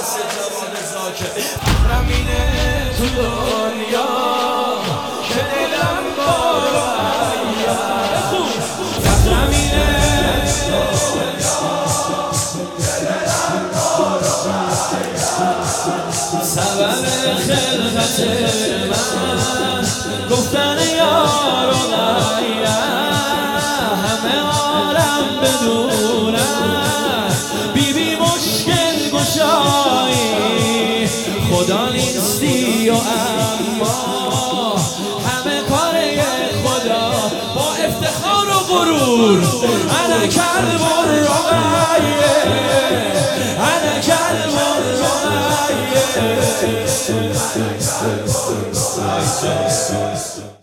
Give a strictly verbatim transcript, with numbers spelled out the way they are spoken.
مثل جواد زاکر محرمینه تو دنیا که دلم بارو ایا خوب محرمینه سبب خلقت من گفتن یار و غیر همه عالم بدونن بی بی مشکل گشایی خدا نیستی و اما همه کاره خدا با افتخار و غرور انا کلب الرقیه انا کلب الرقیه